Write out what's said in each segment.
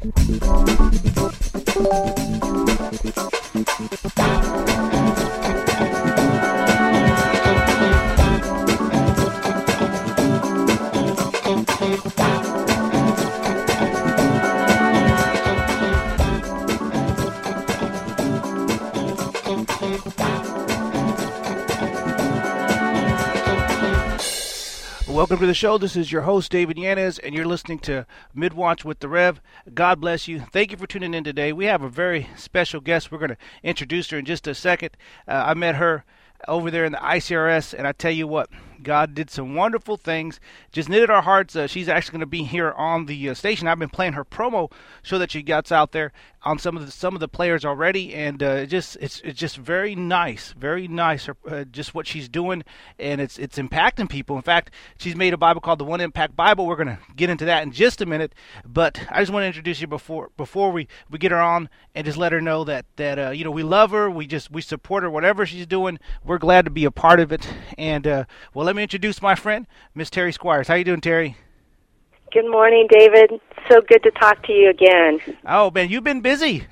Welcome to the show. This is your host, David Yanez, and you're listening to Midwatch with the Rev. God bless you. Thank you for tuning in today. We have a very special guest. We're going to introduce her in just a second. I met her over there in the ICRS, and I tell you what, God did some wonderful things. Just knitted our hearts. She's actually going to be here on the station. I've been playing her promo so that she gets out there on some of the players already, and it's just very nice, just what she's doing, and it's impacting people. In fact, she's made a Bible called the One Impact Bible. We're going to get into that in just a minute, but I just want to introduce you before we get her on and just let her know that we love her, we support her, whatever she's doing. We're glad to be a part of it, and let me introduce my friend, Miss Terry Squires. How you doing, Terry? Good morning, David. So good to talk to you again. Oh, man, you've been busy.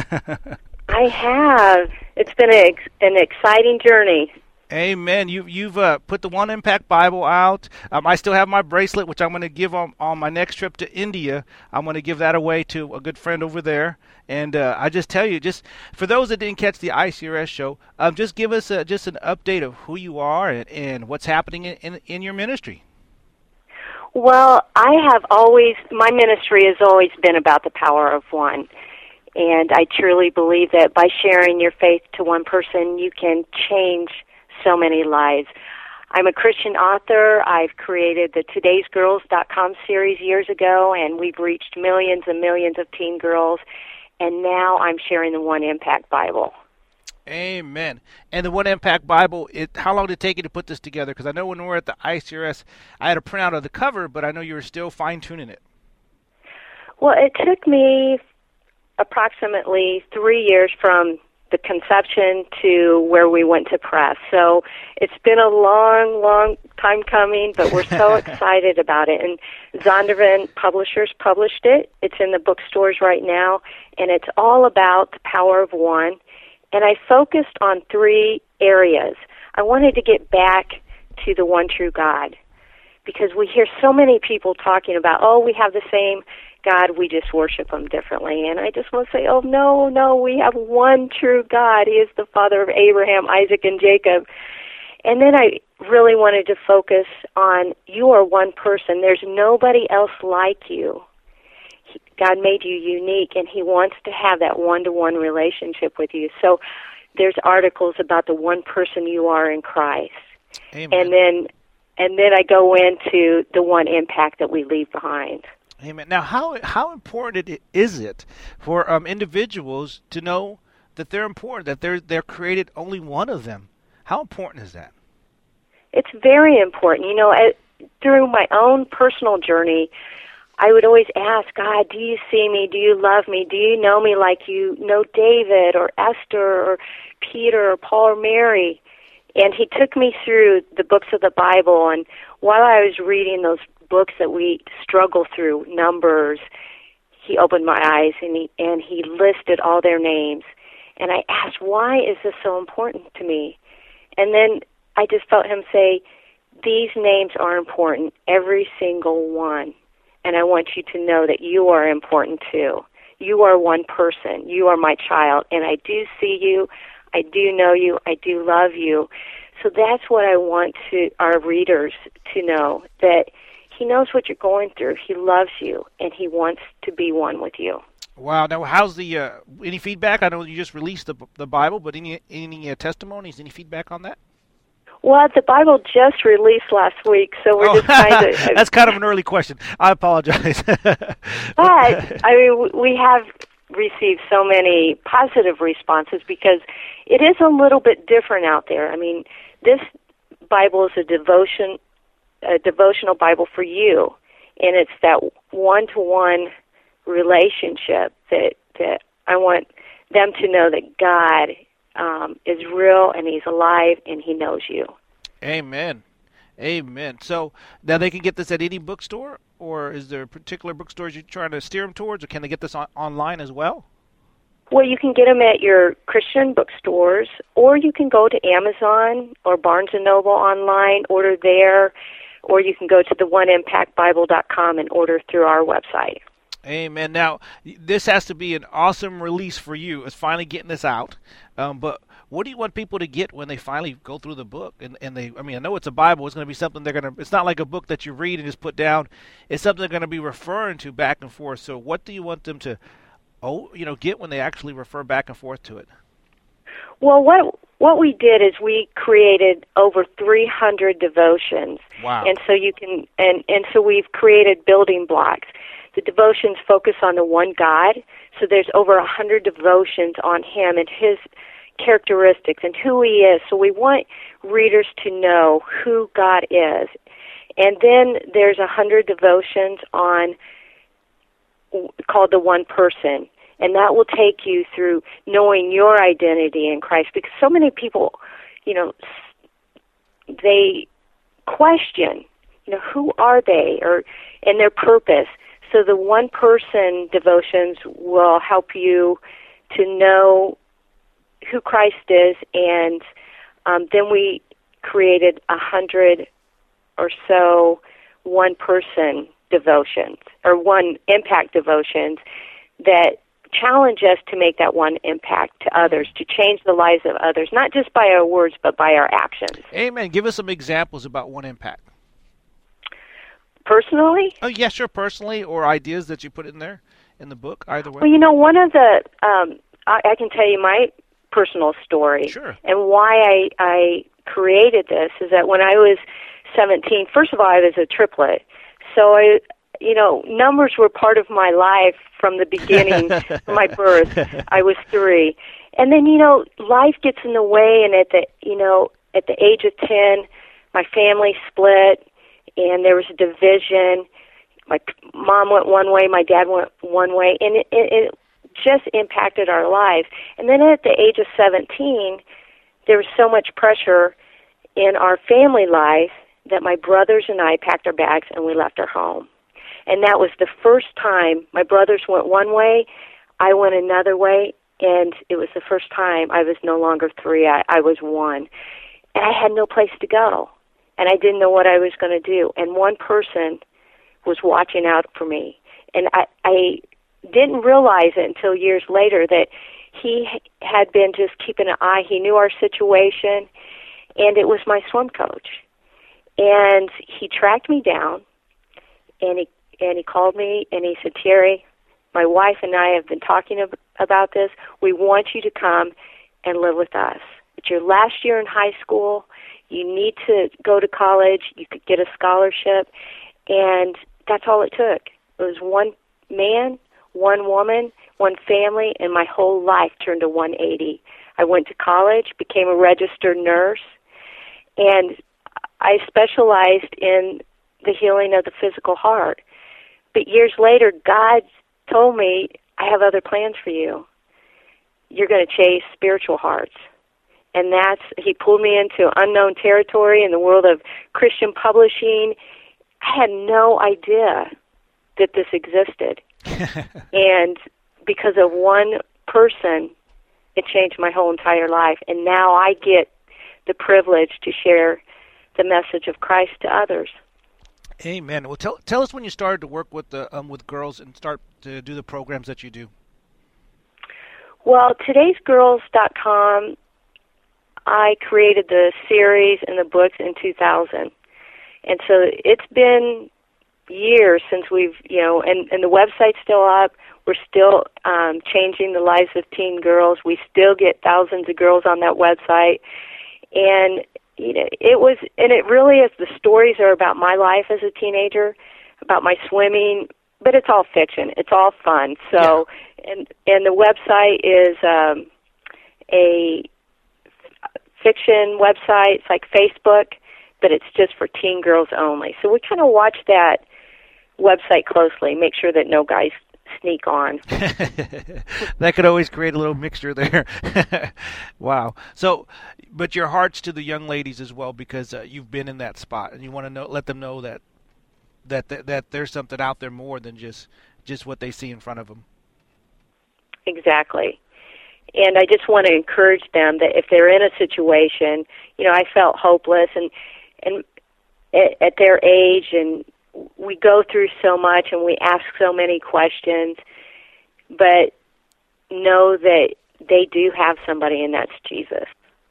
I have. It's been an exciting journey. Amen. You've put the One Impact Bible out. I still have my bracelet, which I'm going to give on my next trip to India. I'm going to give that away to a good friend over there. And I just tell you, just for those that didn't catch the ICRS show, just give us just an update of who you are and what's happening in your ministry. Well, my ministry has always been about the power of one. And I truly believe that by sharing your faith to one person, you can change so many lives. I'm a Christian author. I've created the Today'sGirls.com series years ago, and we've reached millions and millions of teen girls. And now I'm sharing the One Impact Bible. Amen. And the One Impact Bible, how long did it take you to put this together? Because I know when we were at the ICRS, I had a printout of the cover, but I know you were still fine-tuning it. Well, it took me approximately 3 years from the conception to where we went to press. So it's been a long, long time coming, but we're so excited about it. And Zondervan Publishers published it. It's in the bookstores right now, and it's all about the power of one. And I focused on 3 areas. I wanted to get back to the one true God, because we hear so many people talking about, we have the same God, we just worship him differently. And I just want to say, no, we have one true God. He is the Father of Abraham, Isaac, and Jacob. And then I really wanted to focus on, you are one person. There's nobody else like you. God made you unique, and he wants to have that one-to-one relationship with you. So there's articles about the one person you are in Christ. Amen. And then I go into the one impact that we leave behind. Amen. Now, how important is it for individuals to know that they're important, that they're created only one of them? How important is that? It's very important. Through my own personal journey, I would always ask, God, do you see me? Do you love me? Do you know me like you know David or Esther or Peter or Paul or Mary? And he took me through the books of the Bible, and while I was reading those books that we struggle through, Numbers, he opened my eyes and he listed all their names. And I asked, why is this so important to me? And then I just felt him say, these names are important, every single one. And I want you to know that you are important too. You are one person. You are my child. And I do see you. I do know you. I do love you. So that's what I want our readers to know, that he knows what you're going through. He loves you, and he wants to be one with you. Wow. Now, how's the any feedback? I know you just released the Bible, but any testimonies, any feedback on that? Well, the Bible just released last week, so we're just kind of... That's kind of an early question. I apologize. But, we have received so many positive responses because it is a little bit different out there. This Bible is a devotional Bible for you, and it's that one-to-one relationship that I want them to know that God is real, and he's alive, and he knows you. Amen. So now they can get this at any bookstore, or is there particular bookstores you're trying to steer them towards, or can they get this online as well? Well, you can get them at your Christian bookstores, or you can go to Amazon or Barnes & Noble online, order there, or you can go to the oneimpactbible.com and order through our website. Amen. Now, this has to be an awesome release for you. It's finally getting this out. But what do you want people to get when they finally go through the book? And they, I mean, I know it's a Bible. It's going to be something they're going to, it's not like a book that you read and just put down. It's something they're going to be referring to back and forth. So what do you want them to, get when they actually refer back and forth to it? Well, what we did is we created over 300 devotions. Wow. And so you can, and so we've created building blocks. The devotions focus on the one God, so there's over 100 devotions on Him and His characteristics and who He is. So we want readers to know who God is. And then there's 100 devotions on called the one person, and that will take you through knowing your identity in Christ, because so many people, they question, who are they, and their purpose. So the one-person devotions will help you to know who Christ is, and then we created 100 or so one-person devotions, or one impact devotions, that challenge us to make that one impact to others, to change the lives of others, not just by our words, but by our actions. Amen. Give us some examples about one impact. Personally? Oh, yeah, sure, personally, or ideas that you put in there in the book, either way. Well, one of the, I can tell you my personal story. Sure. And why I created this is that when I was 17, first of all, I was a triplet. So numbers were part of my life from the beginning, from my birth. I was 3. And then, life gets in the way, and at the age of 10, my family split, and there was a division. My mom went one way, my dad went one way, and it just impacted our lives. And then at the age of 17, there was so much pressure in our family life that my brothers and I packed our bags and we left our home. And that was the first time my brothers went one way, I went another way, and it was the first time I was no longer 3, I was 1. And I had no place to go, and I didn't know what I was going to do. And one person was watching out for me. And I didn't realize it until years later that he had been just keeping an eye. He knew our situation, and it was my swim coach. And he tracked me down, and he called me, and he said, "Terry, my wife and I have been talking about this. We want you to come and live with us. It's your last year in high school. You need to go to college. You could get a scholarship." And that's all it took. It was one man, one woman, one family, and my whole life turned to 180. I went to college, became a registered nurse, and I specialized in the healing of the physical heart. But years later, God told me, "I have other plans for you. You're going to chase spiritual hearts." And he pulled me into unknown territory in the world of Christian publishing. I had no idea that this existed. And because of one person, it changed my whole entire life. And now I get the privilege to share the message of Christ to others. Amen. Well, tell us when you started to work with girls and start to do the programs that you do. Well, todaysgirls.com, I created the series and the books in 2000. And so it's been years since we've, and the website's still up. We're still changing the lives of teen girls. We still get thousands of girls on that website. And it really is, the stories are about my life as a teenager, about my swimming, but it's all fiction. It's all fun. So, yeah. And the website is a fiction website. It's like Facebook, but it's just for teen girls only. So we kind of watch that website closely, make sure that no guys sneak on. That could always create a little mixture there. Wow. So, but your heart's to the young ladies as well, because you've been in that spot, and you want to let them know that that there's something out there more than just what they see in front of them. Exactly. And I just want to encourage them that if they're in a situation, I felt hopeless, and at their age, and we go through so much and we ask so many questions, but know that they do have somebody, and that's Jesus.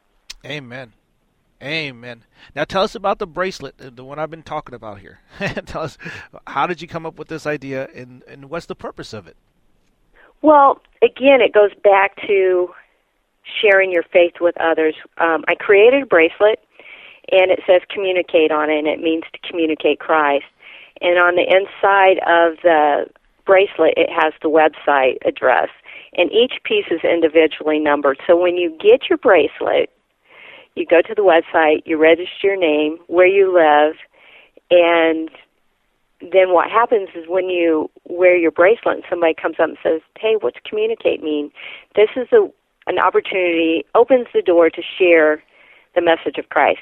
Amen. Amen. Now tell us about the bracelet, the one I've been talking about here. Tell us, how did you come up with this idea, and what's the purpose of it? Well, again, it goes back to sharing your faith with others. I created a bracelet, and it says communicate on it, and it means to communicate Christ. And on the inside of the bracelet, it has the website address, and each piece is individually numbered. So when you get your bracelet, you go to the website, you register your name, where you live, and then what happens is when you wear your bracelet and somebody comes up and says, hey, what's communicate mean? This is an opportunity, opens the door to share the message of Christ.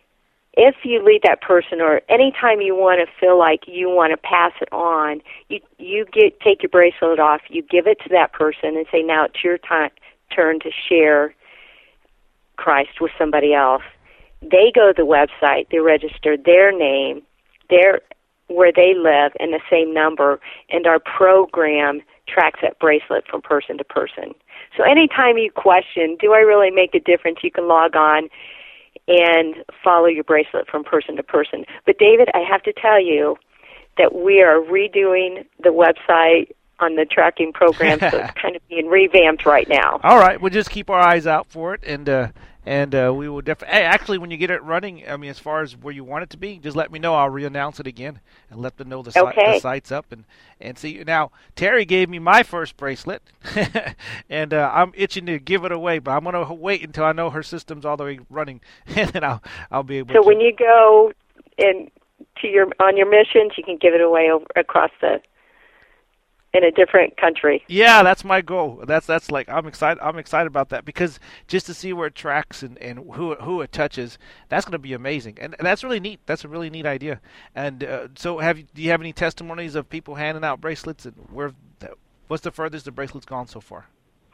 If you lead that person, or anytime you want to feel like you want to pass it on, you take your bracelet off, you give it to that person and say, now it's your turn to share Christ with somebody else. They go to the website, they register their name, where they live, and the same number, and our program tracks that bracelet from person to person. So anytime you question, do I really make a difference, you can log on and follow your bracelet from person to person. But David, I have to tell you that we are redoing the website on the tracking program, so it's kind of being revamped right now. All right, we'll just keep our eyes out for it, and we will definitely. Hey, actually, when you get it running, I mean, as far as where you want it to be, just let me know. I'll re-announce it again and let them know the site's up. And see, now Terry gave me my first bracelet, and I'm itching to give it away, but I'm going to wait until I know her system's all the way running, and then I'll be able. So when you go on your missions, you can give it away across in a different country. Yeah, that's my goal. That's like I'm excited about that, because just to see where it tracks and who it touches, that's going to be amazing. And that's really neat. That's a really neat idea. And so do you have any testimonies of people handing out bracelets, and what's the furthest the bracelet's gone so far?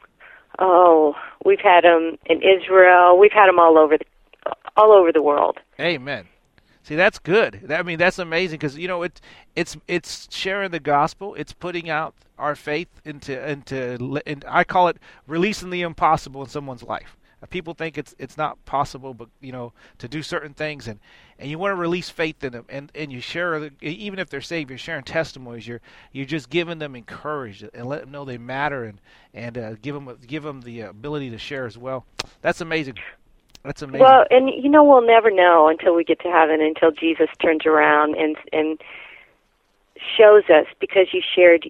Oh, we've had them in Israel. We've had them all over the world. Amen. See, that's good. I mean, that's amazing, because it's sharing the gospel. It's putting out our faith into I call it releasing the impossible in someone's life. People think it's not possible, but to do certain things, and you want to release faith in them, and you share, even if they're saved, you're sharing testimonies. You're just giving them encouragement and let them know they matter, and give them the ability to share as well. That's amazing. That's amazing. Well, and we'll never know until we get to heaven, until Jesus turns around and shows us, because you shared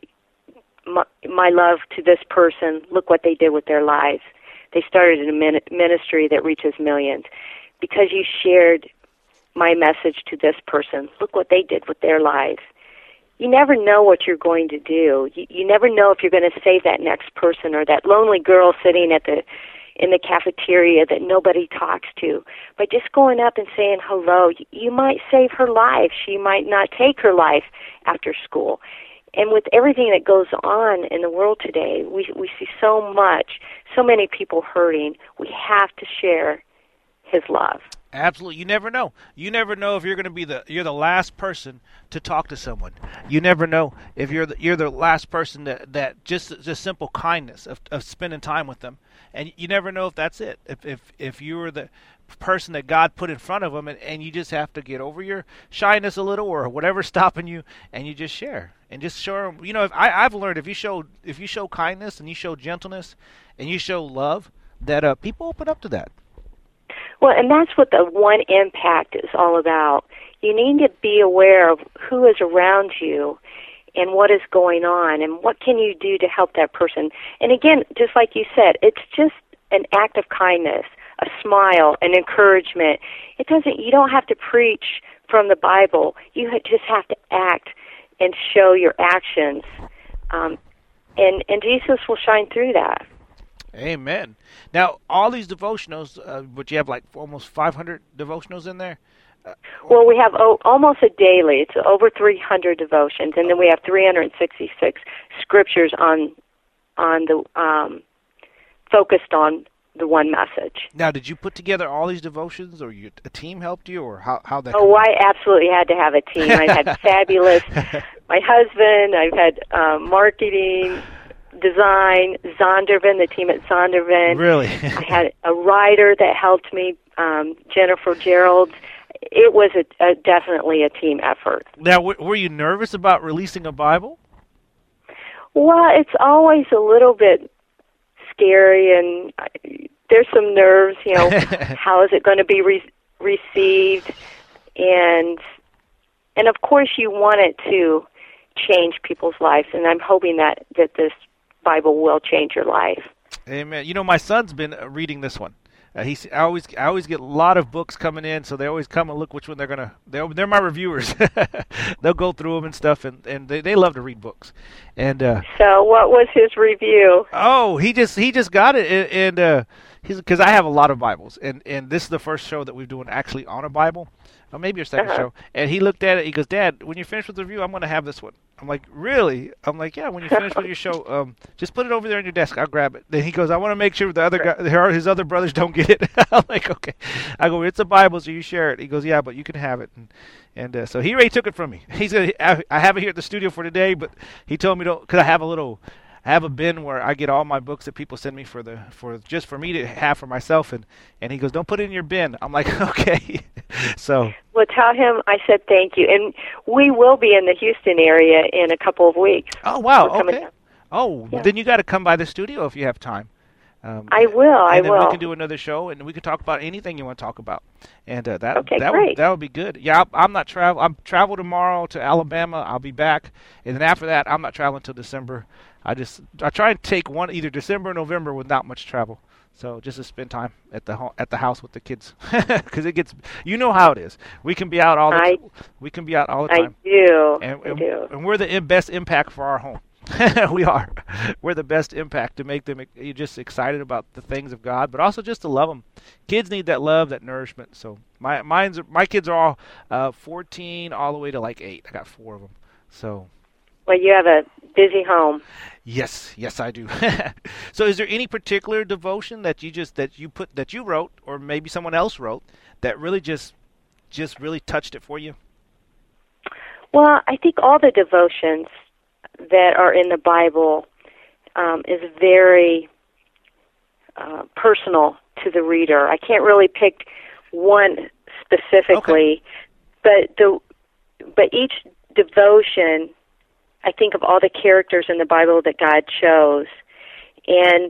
my love to this person, look what they did with their lives. They started a ministry that reaches millions. Because you shared my message to this person, look what they did with their lives. You never know what you're going to do. You never know if you're going to save that next person, or that lonely girl sitting in the cafeteria that nobody talks to. By just going up and saying hello, you might save her life. She might not take her life after school. And with everything that goes on in the world today, we see so many people hurting. We have to share his love. Absolutely. You never know. You never know if you're going to be you're the last person to talk to someone. You never know if you're the last person that just simple kindness of spending time with them. And you never know if that's it. If you were the person that God put in front of them, and you just have to get over your shyness a little, or whatever's stopping you, and you just share and just show them. I've learned if you show kindness, and you show gentleness, and you show love, that people open up to that. Well, and that's what the One Impact is all about. You need to be aware of who is around you and what is going on, and what can you do to help that person. And again, just like you said, it's just an act of kindness, a smile, an encouragement. You don't have to preach from the Bible. You just have to act and show your actions, and Jesus will shine through that. Amen. Now, all these devotionals, but you have like almost 500 devotionals in there. Well, we have almost a daily. It's over 300 devotions, and then we have 366 scriptures on the focused on the one message. Now, did you put together all these devotions, or a team helped you, or how that? Oh, I absolutely had to have a team. I've had fabulous. My husband. I've had marketing, design, Zondervan, the team at Zondervan. Really? I had a writer that helped me, Jennifer Gerald. It was definitely a team effort. Now, were you nervous about releasing a Bible? Well, it's always a little bit scary, and there's some nerves. How is it going to be received? And of course, you want it to change people's lives, and I'm hoping that this Bible will change your life. Amen. My son's been reading this one. I always get a lot of books coming in, so they always come and look which one they're my reviewers. They'll go through them and stuff, and they love to read books. And so, what was his review? Oh, he just got it, and because I have a lot of Bibles, and this is the first show that we're doing actually on a Bible, or maybe your second show. And he looked at it. He goes, "Dad, when you're finished with the review, I'm going to have this one." I'm like, "Really?" I'm like, "Yeah. When you finish with your show, just put it over there on your desk. I'll grab it." Then he goes, "I want to make sure the other guy, his other brothers, don't get it." I'm like, "Okay." I go, "It's a Bible, so you share it." He goes, "Yeah, but you can have it." And so he already took it from me. He said, "I have it here at the studio for today," but he told me because I have a bin where I get all my books that people send me for me to have for myself, and he goes, "Don't put it in your bin." I'm like, "Okay." So. Well, tell him I said thank you, and we will be in the Houston area in a couple of weeks. Oh wow! Okay. Oh, yeah. Then you got to come by the studio if you have time. I will. And then we can do another show, and we can talk about anything you want to talk about, and that would be good. Yeah, I'm not travel. I'm travel tomorrow to Alabama. I'll be back, and then after that, I'm not traveling until December. I try and take either December or November without much travel, so just to spend time at the house with the kids, because it gets, how it is. We can be out all the time. I do. And we're the best impact for our home. We are. We're the best impact to make them just excited about the things of God, but also just to love them. Kids need that love, that nourishment. So my kids are all 14 all the way to like 8. I got 4 of them. So. Well, you have a busy home. Yes, I do. So, is there any particular devotion that you wrote, or maybe someone else wrote, that really just really touched it for you? Well, I think all the devotions that are in the Bible is very personal to the reader. I can't really pick one specifically, okay. but each devotion, I think of all the characters in the Bible that God chose, and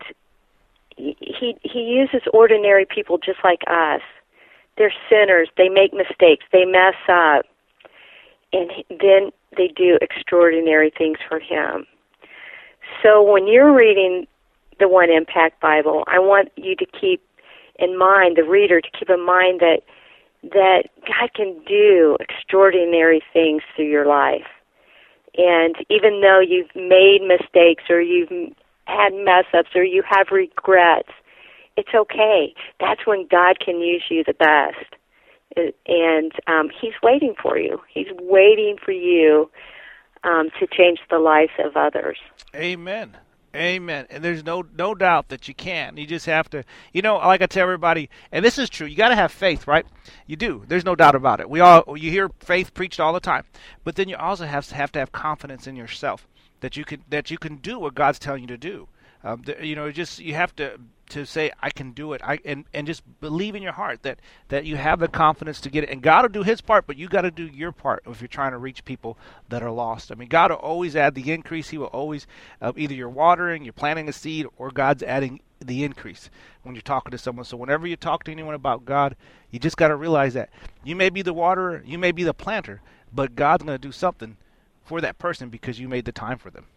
He uses ordinary people just like us. They're sinners. They make mistakes. They mess up, and then they do extraordinary things for Him. So when you're reading the One Impact Bible, I want you to keep in mind, the reader, to keep in mind that God can do extraordinary things through your life. And even though you've made mistakes, or you've had mess-ups, or you have regrets, it's okay. That's when God can use you the best. And He's waiting for you. He's waiting for you to change the lives of others. Amen. Amen. And there's no doubt that you can. You just have to, like I tell everybody, and this is true, you got to have faith, right? You do. There's no doubt about it. You hear faith preached all the time. But then you also have to have confidence in yourself that you can do what God's telling you to do. You have to say, I can do it. And just believe in your heart that you have the confidence to get it. And God will do His part, but you got to do your part if you're trying to reach people that are lost. I mean, God will always add the increase. He will always, either you're watering, you're planting a seed, or God's adding the increase when you're talking to someone. So whenever you talk to anyone about God, you just got to realize that you may be the waterer, you may be the planter, but God's going to do something for that person because you made the time for them.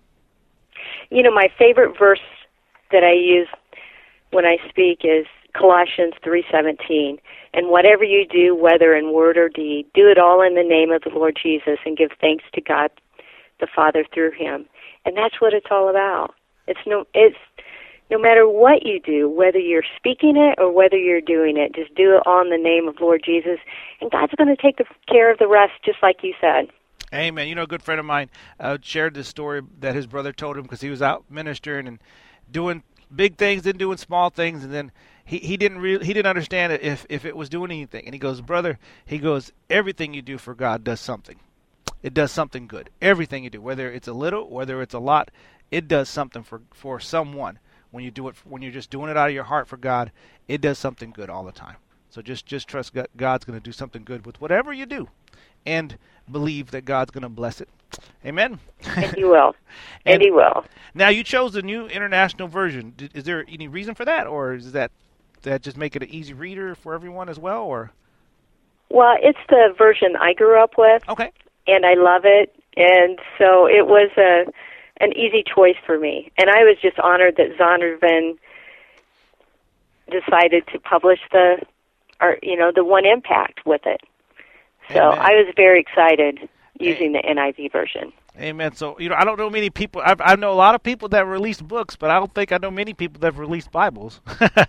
My favorite verse that I use when I speak is Colossians 3:17. And whatever you do, whether in word or deed, do it all in the name of the Lord Jesus and give thanks to God the Father through Him. And that's what it's all about. It's no matter what you do, whether you're speaking it or whether you're doing it, just do it all in the name of Lord Jesus, and God's going to take care of the rest, just like you said. Amen. You know, a good friend of mine shared this story that his brother told him because he was out ministering and doing big things and doing small things, and then he didn't understand it if it was doing anything. And he goes, brother, he goes, everything you do for God does something. It does something good. Everything you do, whether it's a little, whether it's a lot, it does something for someone. When you do it, when you're just doing it out of your heart for God, it does something good all the time. So just trust God's going to do something good with whatever you do, and believe that God's going to bless it. Amen. And He will. And He will. Now, you chose the New International Version. Is there any reason for that, or is that just make it an easy reader for everyone as well, or? Well, it's the version I grew up with. Okay. And I love it, and so it was an easy choice for me. And I was just honored that Zondervan decided to publish the One Impact with it. So Amen. I was very excited using the NIV version. Amen. So, I don't know many people. I know a lot of people that release books, but I don't think I know many people that have released Bibles.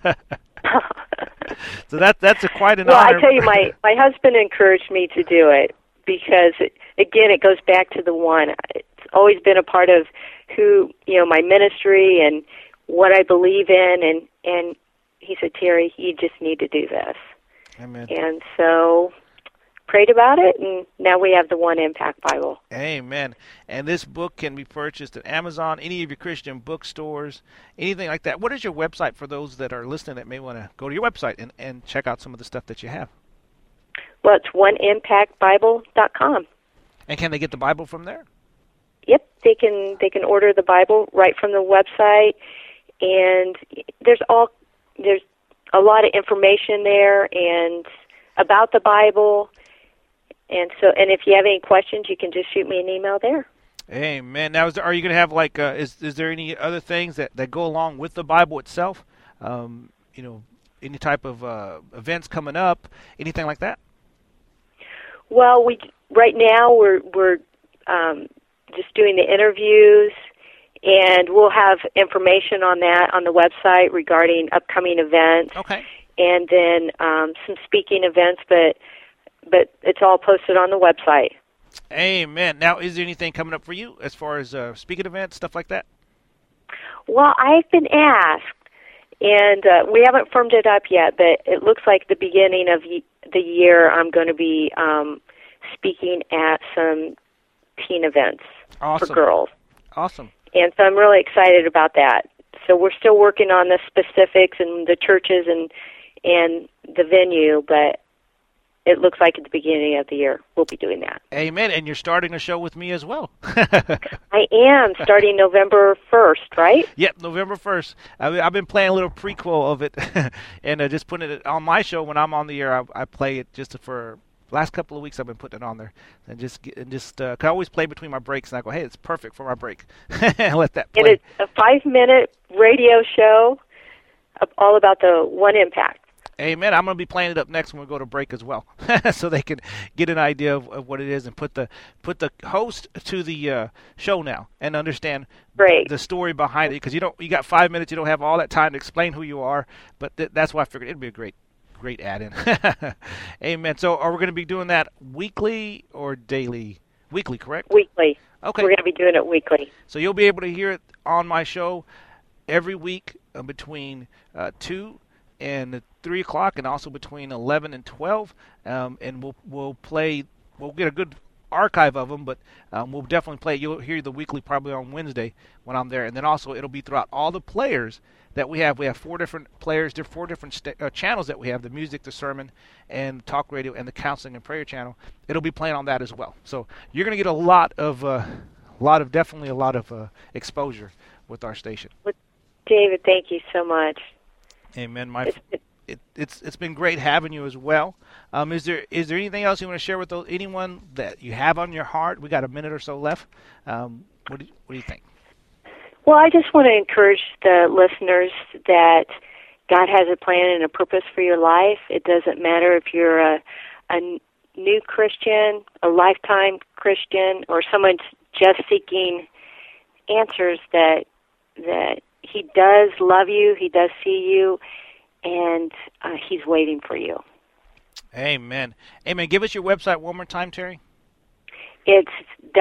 So that's quite an honor. Well, I tell you, my husband encouraged me to do it because, again, it goes back to the One. It's always been a part of who, my ministry and what I believe in. And he said, Terry, you just need to do this. Amen. And so prayed about it, and now we have the One Impact Bible. Amen. And this book can be purchased at Amazon, any of your Christian bookstores, anything like that. What is your website for those that are listening that may want to go to your website and check out some of the stuff that you have? Well, it's oneimpactbible.com. And can they get the Bible from there? Yep, they can order the Bible right from the website, and there's a lot of information there and about the Bible. And if you have any questions, you can just shoot me an email there. Amen. Now, are you going to have is there any other things that go along with the Bible itself? Any type of events coming up, anything like that? Well, right now we're just doing the interviews, and we'll have information on that on the website regarding upcoming events. Okay. And then some speaking events, but it's all posted on the website. Amen. Now, is there anything coming up for you as far as speaking events, stuff like that? Well, I've been asked, and we haven't firmed it up yet, but it looks like the beginning of the year I'm going to be speaking at some teen events for girls. Awesome. And so I'm really excited about that. So we're still working on the specifics and the churches and the venue, but it looks like at the beginning of the year we'll be doing that. Amen. And you're starting a show with me as well. I am, starting November 1st, right? Yep, November 1st. I've been playing a little prequel of it and just putting it on my show when I'm on the air. I play it just for last couple of weeks. I've been putting it on there and just I always play between my breaks, and I go, hey, it's perfect for my break. Let that play. And it's a 5-minute radio show all about the One Impact. Amen. I'm going to be playing it up next when we go to break as well, so they can get an idea of what it is and put the host to the show now and understand the story behind it. Because you got 5 minutes, you don't have all that time to explain who you are. But that's why I figured it'd be a great add-in. Amen. So are we going to be doing that weekly or daily? Weekly, correct? Weekly. Okay. We're going to be doing it weekly. So you'll be able to hear it on my show every week between 2 and 3 o'clock, and also between 11 and 12. And we'll get a good archive of them, but we'll definitely play. You'll hear the weekly probably on Wednesday when I'm there, and then also it'll be throughout all the players that we have. We have 4 different players. There are 4 different channels that we have: the music, the sermon, and talk radio, and the counseling and prayer channel. It'll be playing on that as well. So you're going to get a lot of exposure with our station. David, thank you so much. Amen. It's been great having you as well. Is there anything else you want to share with anyone that you have on your heart? We got a minute or so left. What do you think? Well, I just want to encourage the listeners that God has a plan and a purpose for your life. It doesn't matter if you're a new Christian, a lifetime Christian, or someone just seeking answers that He does love you. He does see you, and He's waiting for you. Amen. Amen. Give us your website one more time, Terry. It's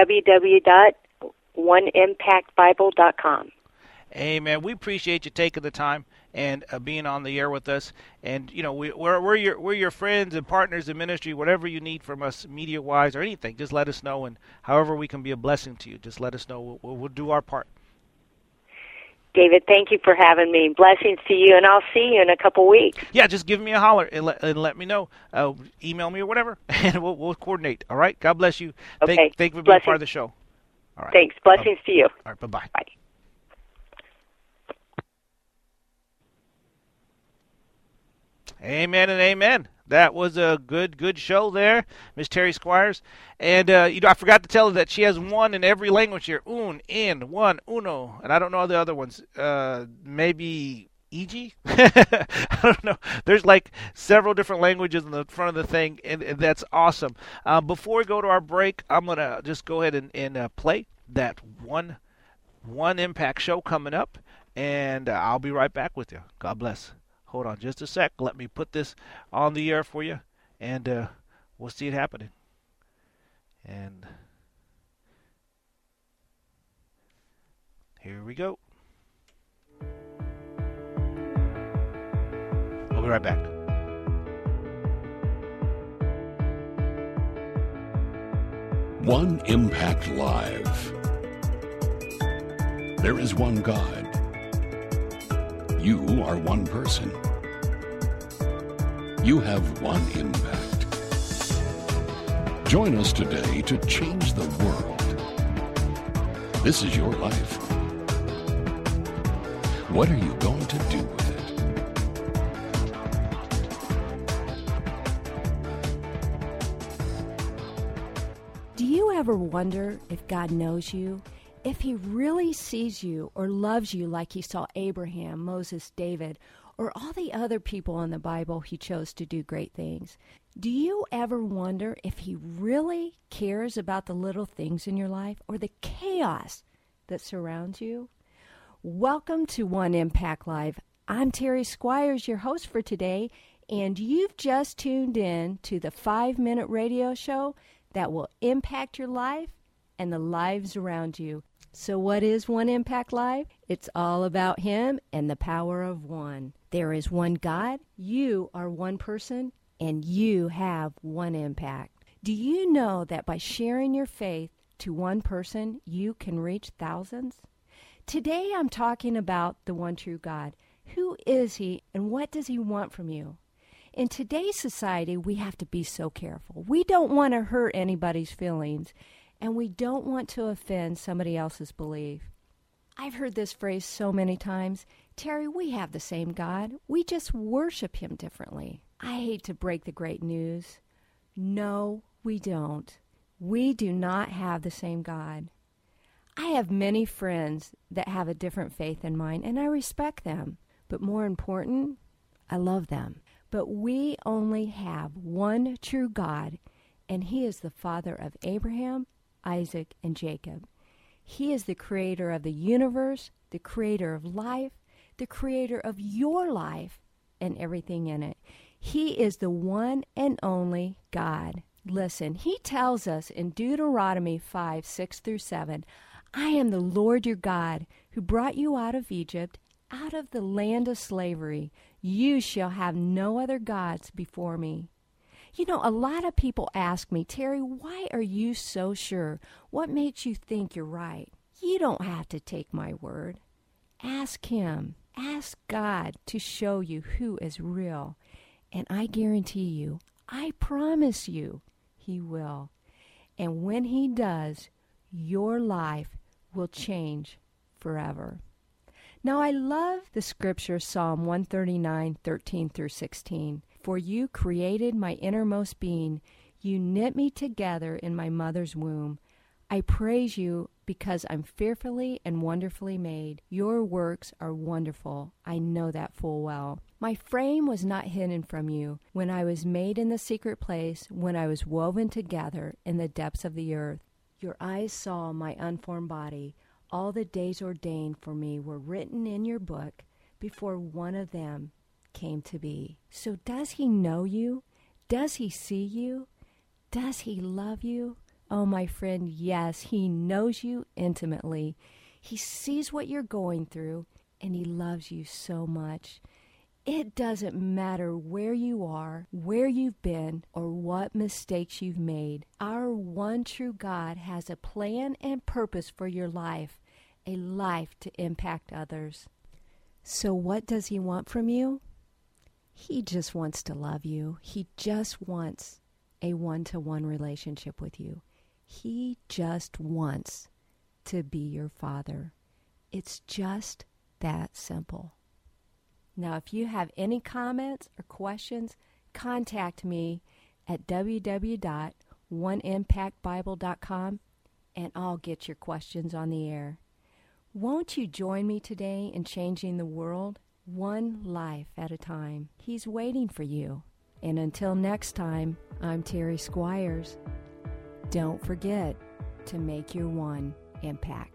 www.oneimpactbible.com. Amen. We appreciate you taking the time and being on the air with us. And we're your friends and partners in ministry. Whatever you need from us, media wise or anything, just let us know. And however we can be a blessing to you, just let us know. We'll do our part. David, thank you for having me. Blessings to you, and I'll see you in a couple weeks. Yeah, just give me a holler and let me know. Email me or whatever, and we'll coordinate. All right. God bless you. Okay. Thank you for being part of the show. All right. Thanks. Blessings to you. All right. Bye-bye. Bye. Amen and amen. That was a good show there, Miss Terry Squires. And, I forgot to tell her that she has one in every language here. Un, in, one, uno. And I don't know the other ones. Maybe Iji? I don't know. There's like several different languages in the front of the thing, and that's awesome. Before we go to our break, I'm going to just go ahead and play that one Impact show coming up, and I'll be right back with you. God bless. Hold on just a sec. Let me put this on the air for you, and we'll see it happening. And here we go. We'll be right back. One Impact Live. There is one God. You are one person. You have one impact. Join us today to change the world. This is your life. What are you going to do with it? Do you ever wonder if God knows you? If He really sees you or loves you like He saw Abraham, Moses, David, or all the other people in the Bible He chose to do great things? Do you ever wonder if He really cares about the little things in your life or the chaos that surrounds you? Welcome to One Impact Live. I'm Terry Squires, your host for today, and you've just tuned in to the 5-minute radio show that will impact your life and the lives around you. So what is One Impact Live? It's all about Him and the power of one. There is one God, you are one person, and you have one impact. Do you know that by sharing your faith to one person, you can reach thousands? Today I'm talking about the one true God. Who is He and what does He want from you? In today's society, we have to be so careful. We don't want to hurt anybody's feelings, and we don't want to offend somebody else's belief. I've heard this phrase so many times. Terry, we have the same God. We just worship Him differently. I hate to break the great news. No, we don't. We do not have the same God. I have many friends that have a different faith than mine, and I respect them. But more important, I love them. But we only have one true God, and He is the Father of Abraham, Isaac, and Jacob. He is the creator of the universe, the creator of life, the creator of your life, and everything in it. He is the one and only God. Listen, He tells us in Deuteronomy 5:6-7, I am the Lord your God, who brought you out of Egypt, out of the land of slavery. You shall have no other gods before me. You know, a lot of people ask me, Terry, why are you so sure? What makes you think you're right? You don't have to take my word. Ask Him. Ask God to show you who is real. And I guarantee you, I promise you, He will. And when He does, your life will change forever. Now, I love the scripture, Psalm 139:13-16. For you created my innermost being. You knit me together in my mother's womb. I praise you because I'm fearfully and wonderfully made. Your works are wonderful. I know that full well. My frame was not hidden from you when I was made in the secret place, when I was woven together in the depths of the earth. Your eyes saw my unformed body. All the days ordained for me were written in your book before one of them came to be. So does he know you? Does he see you? Does he love you? Oh, my friend, yes, he knows you intimately. He sees what you're going through, and he loves you so much. It doesn't matter where you are, where you've been, or what mistakes you've made. Our one true God has a plan and purpose for your life, a life to impact others. So what does he want from you? He just wants to love you. He just wants a one-to-one relationship with you. He just wants to be your father. It's just that simple. Now, if you have any comments or questions, contact me at www.oneimpactbible.com and I'll get your questions on the air. Won't you join me today in changing the world one life at a time? He's waiting for you. And until next time, I'm Terry Squires. Don't forget to make your one impact.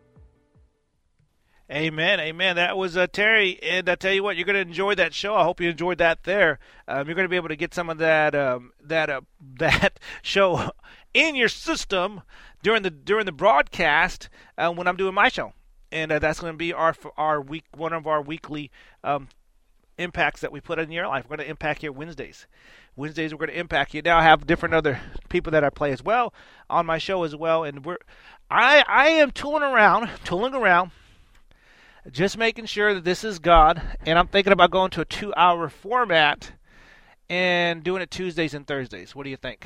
Amen, amen. That was Terry, and I tell you what, you're going to enjoy that show. I hope you enjoyed that there. You're going to be able to get some of that that show in your system during the broadcast when I'm doing my show, and that's going to be one of our weekly impacts that we put in your life. We're going to impact you Wednesdays. Wednesdays we're going to impact you. Now I have different other people that I play as well on my show as well, and I am tooling around. Just making sure that this is God, and I'm thinking about going to a 2-hour format and doing it Tuesdays and Thursdays. What do you think?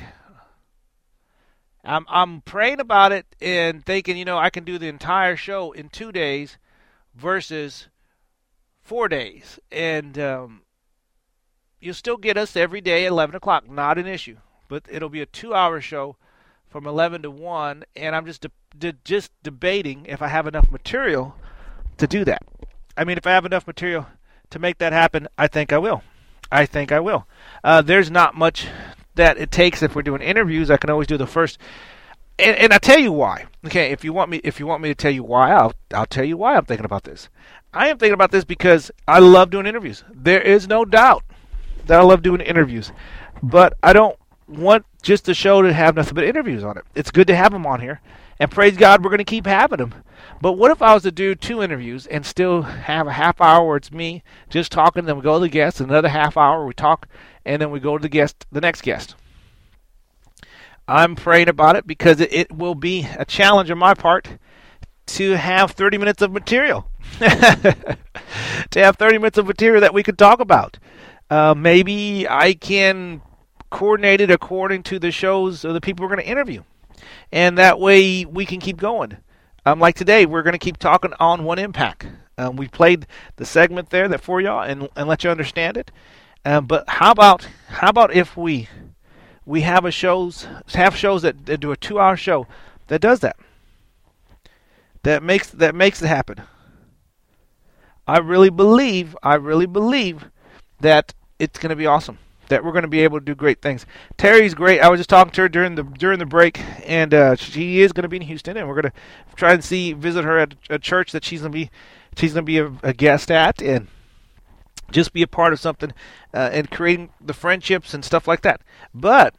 I'm praying about it and thinking, I can do the entire show in 2 days versus 4 days. And you'll still get us every day at 11 o'clock. Not an issue. But it'll be a 2-hour show from 11 to 1, and I'm just debating if I have enough material to do that. I mean, if I have enough material to make that happen, I think I will. There's not much that it takes if we're doing interviews. I can always do the first, and I tell you why. Okay, if you want me to tell you why, I'll tell you why I'm thinking about this. I am thinking about this because I love doing interviews. There is no doubt that I love doing interviews, but I don't want just the show to have nothing but interviews on it. It's good to have them on here, and praise God, we're going to keep having them. But what if I was to do 2 interviews and still have a half hour where it's me just talking, then we go to the guest, another half hour we talk, and then we go to the next guest? I'm praying about it because it will be a challenge on my part to have 30 minutes of material. To have 30 minutes of material that we could talk about. Maybe I can coordinate it according to the shows of the people we're going to interview. And that way we can keep going. Like today, we're going to keep talking on One Impact. We played the segment there that for y'all and let you understand it. But how about if we have shows that do a 2-hour show that does that? That makes it happen. I really believe that it's going to be awesome. That we're going to be able to do great things. Terry's great. I was just talking to her during the break, and she is going to be in Houston, and we're going to try and visit her at a church that she's going to be a guest at, and just be a part of something, and creating the friendships and stuff like that. But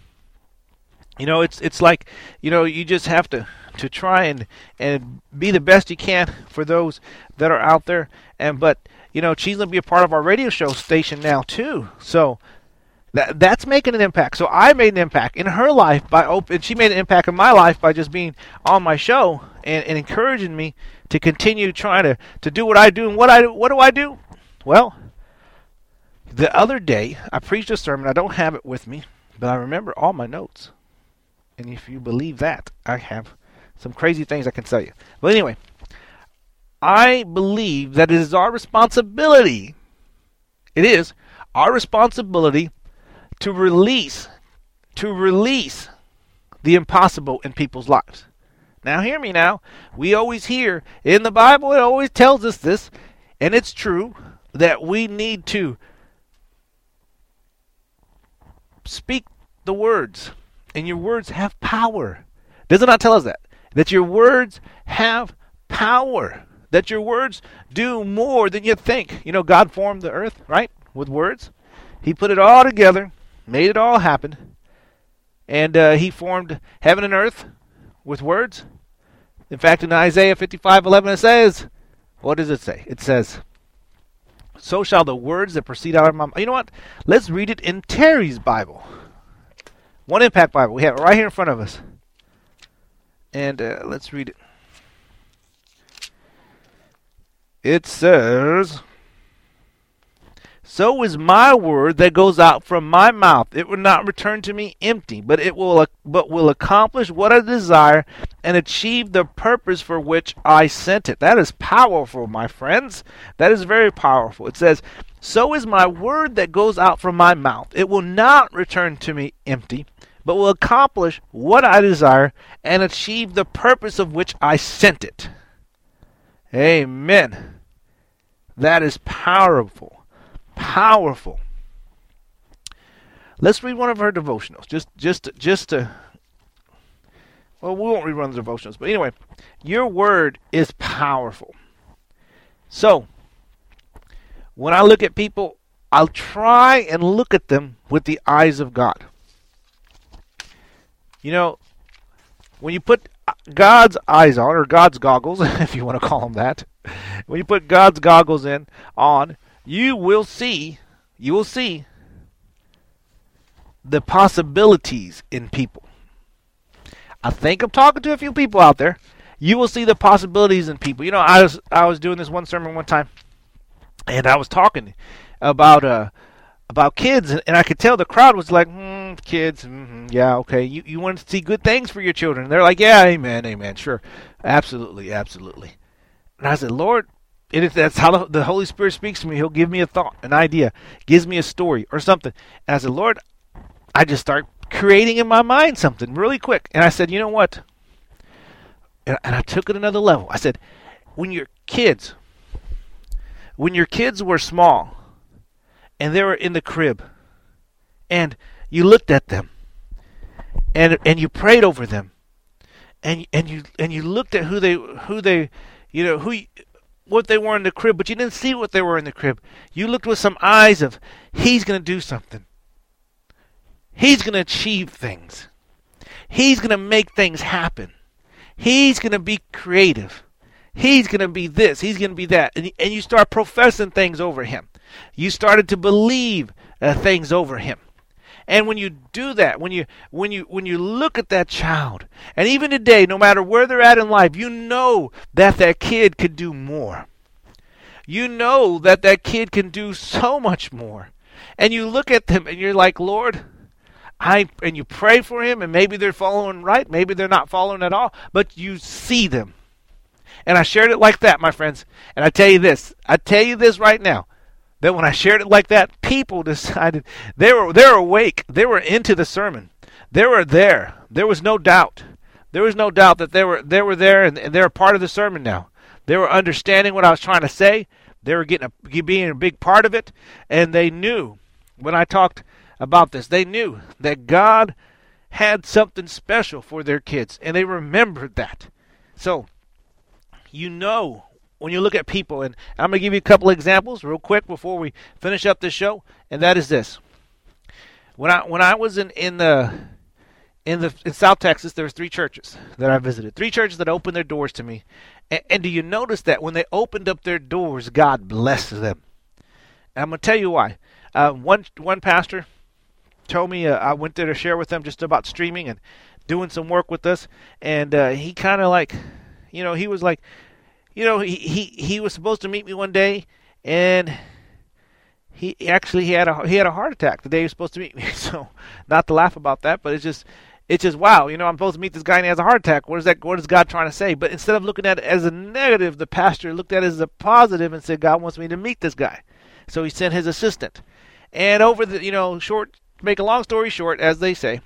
it's like you just have to try and be the best you can for those that are out there, but she's going to be a part of our radio show station now too, so. That's making an impact. So I made an impact in her life and she made an impact in my life by just being on my show and encouraging me to continue trying to do what I do. And what do I do? Well, the other day I preached a sermon. I don't have it with me, but I remember all my notes. And if you believe that, I have some crazy things I can tell you. But anyway, I believe that it is our responsibility. It is our responsibility to release the impossible in people's lives. Now hear me now. We always hear in the Bible, it always tells us this, and it's true, that we need to speak the words, and your words have power. Does it not tell us that? That your words have power, that your words do more than you think. You know, God formed the earth, right, with words. He put it all together, made it all happen, and he formed heaven and earth with words. In fact, in Isaiah 55:11 it says, what does it say? It says, so shall the words that proceed out of my mouth. You know what? Let's read it in Terry's Bible. One Impact Bible. We have it right here in front of us. And let's read it. It says, so is my word that goes out from my mouth. It will not return to me empty, but will accomplish what I desire and achieve the purpose for which I sent it. That is powerful, my friends. That is very powerful. It says, so is my word that goes out from my mouth. It will not return to me empty, but will accomplish what I desire and achieve the purpose of which I sent it. Amen. That is powerful. Powerful. Let's read one of her devotionals. Just to. Well, we won't read one of the devotionals, but anyway, your word is powerful. So, when I look at people, I'll try and look at them with the eyes of God. You know, when you put God's eyes on, or God's goggles, if you want to call them that, when you put God's goggles on, you will see the possibilities in people. I think I'm talking to a few people out there. You will see the possibilities in people. You know, I was doing this one sermon one time, and I was talking about kids, and I could tell the crowd was like, kids, yeah, okay. You want to see good things for your children. And they're like, yeah, amen, sure, absolutely. And I said, Lord, that's how the Holy Spirit speaks to me. He'll give me a thought, an idea, gives me a story or something. And I said, Lord, I just start creating in my mind something really quick. And I said, you know what? And I took it another level. I said, when your kids were small and they were in the crib and you looked at them and you prayed over them and you looked at what they were in the crib, but you didn't see what they were in the crib. You looked with some eyes of, he's going to do something. He's going to achieve things. He's going to make things happen. He's going to be creative. He's going to be this. He's going to be that. And you start professing things over him. You started to believe things over him. And when you do that, when you look at that child, and even today, no matter where they're at in life, you know that kid could do more. You know that kid can do so much more. And you look at them and you're like, Lord, and you pray for him, and maybe they're following right, maybe they're not following at all, but you see them. And I shared it like that, my friends. And I tell you this right now, that when I shared it like that, people decided they were awake. They were into the sermon. They were there. There was no doubt. There was no doubt that they were there, and they're a part of the sermon now. They were understanding what I was trying to say. They were being a big part of it, and they knew when I talked about this. They knew that God had something special for their kids, and they remembered that. So, you know, when you look at people, and I'm going to give you a couple examples real quick before we finish up this show, and that is this. When I was in South Texas, there was 3 churches that I visited. 3 churches that opened their doors to me. And do you notice that when they opened up their doors, God blessed them? And I'm going to tell you why. One pastor told me, I went there to share with them just about streaming and doing some work with us, and he kind of like, he was like, he was supposed to meet me one day, and he had a heart attack the day he was supposed to meet me. So, not to laugh about that, but it's just wow. I'm supposed to meet this guy and he has a heart attack. What is God trying to say? But instead of looking at it as a negative, the pastor looked at it as a positive and said, God wants me to meet this guy. So he sent his assistant. And over the make a long story short, as they say,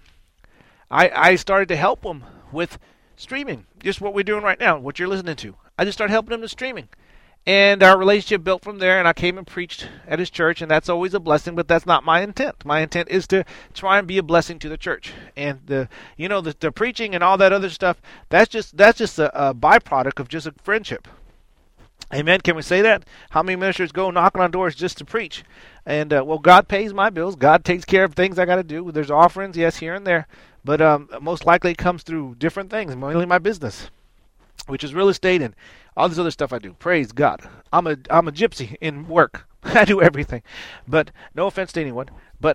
I started to help him with streaming, just what we're doing right now, what you're listening to. I just started helping him with streaming. And our relationship built from there, and I came and preached at his church, and that's always a blessing, but that's not my intent. My intent is to try and be a blessing to the church. And the preaching and all that other stuff, that's just a byproduct of just a friendship. Amen. Can we say that? How many ministers go knocking on doors just to preach? And, God pays my bills. God takes care of things I got to do. There's offerings, yes, here and there. But most likely it comes through different things, mainly my business, which is real estate and all this other stuff I do. Praise God. I'm a gypsy in work. I do everything. But no offense to anyone. But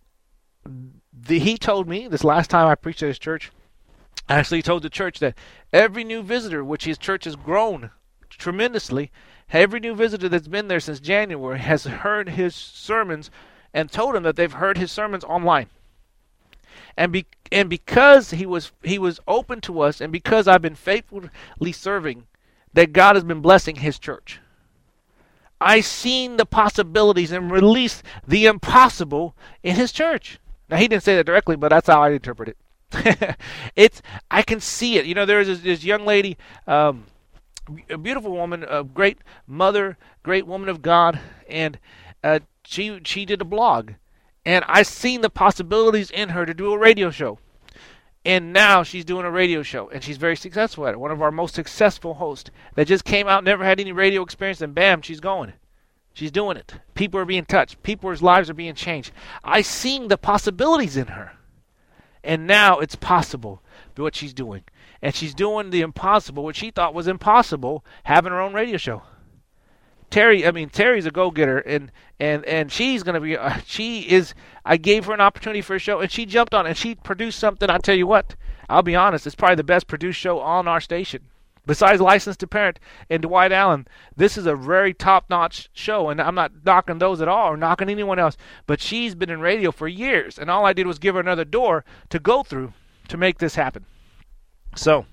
he told me this last time I preached at his church, I actually told the church that every new visitor, which his church has grown tremendously, every new visitor that's been there since January has heard his sermons and told him that they've heard his sermons online. And because he was open to us, and because I've been faithfully serving, that God has been blessing his church. I seen the possibilities and released the impossible in his church. Now, he didn't say that directly, but that's how I interpret it. I can see it. There's this young lady, a beautiful woman, a great mother, great woman of God, and she did a blog. And I seen the possibilities in her to do a radio show. And now she's doing a radio show, and she's very successful at it. One of our most successful hosts that just came out, never had any radio experience, and bam, she's going. She's doing it. People are being touched. People's lives are being changed. I seen the possibilities in her. And now it's possible what she's doing. And she's doing the impossible, which she thought was impossible, having her own radio show. Terry's a go-getter, and she's going to be, I gave her an opportunity for a show, and she jumped on it, and she produced something. I'll tell you what, I'll be honest, it's probably the best produced show on our station. Besides Licensed to Parent and Dwight Allen, this is a very top-notch show, and I'm not knocking those at all or knocking anyone else, but she's been in radio for years, and all I did was give her another door to go through to make this happen. So,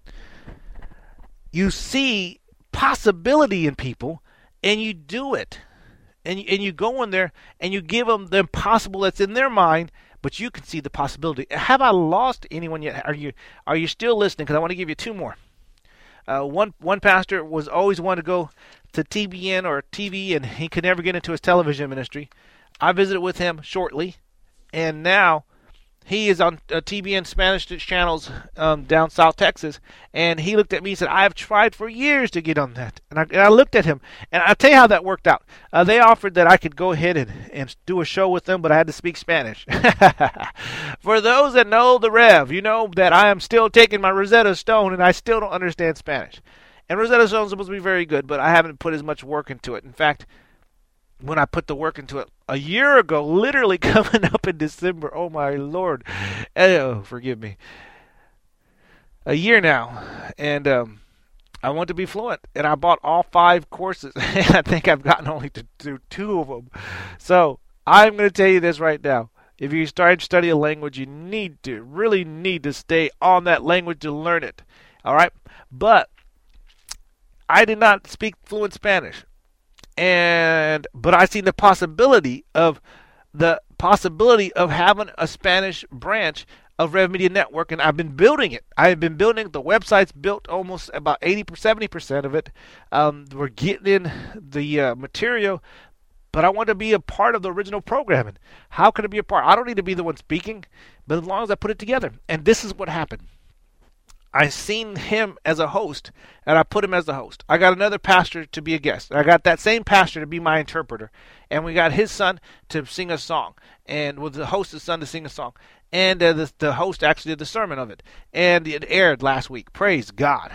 you see possibility in people, and you do it, and you go in there, and you give them the impossible that's in their mind, but you can see the possibility. Have I lost anyone yet? Are you still listening? Because I want to give you two more. One pastor was always wanted to go to TBN or TV, and he could never get into his television ministry. I visited with him shortly, and now he is on TBN Spanish channels down South Texas, and he looked at me and said, "I've tried for years to get on that." And I looked at him, and I'll tell you how that worked out. They offered that I could go ahead and do a show with them, but I had to speak Spanish. For those that know the Rev, you know that I am still taking my Rosetta Stone, and I still don't understand Spanish. And Rosetta Stone is supposed to be very good, but I haven't put as much work into it. In fact, when I put the work into it a year ago, literally coming up in December, oh my Lord, forgive me, a year now, and I want to be fluent, and I bought all 5 courses, and I think I've gotten only to do 2 of them. So I'm going to tell you this right now. If you start to study a language, you really need to stay on that language to learn it. All right? But I did not speak fluent Spanish. But I see the possibility of having a Spanish branch of Rev Media Network, and I've been building it. I've been building it. The website's built almost about 70% of it. We're getting in the material, but I want to be a part of the original programming. How can I be a part? I don't need to be the one speaking, but as long as I put it together. And this is what happened. I seen him as a host, and I put him as the host. I got another pastor to be a guest. I got that same pastor to be my interpreter. And we got his son to sing a song. And with the host's son to sing a song. And the host actually did the sermon of it. And it aired last week. Praise God.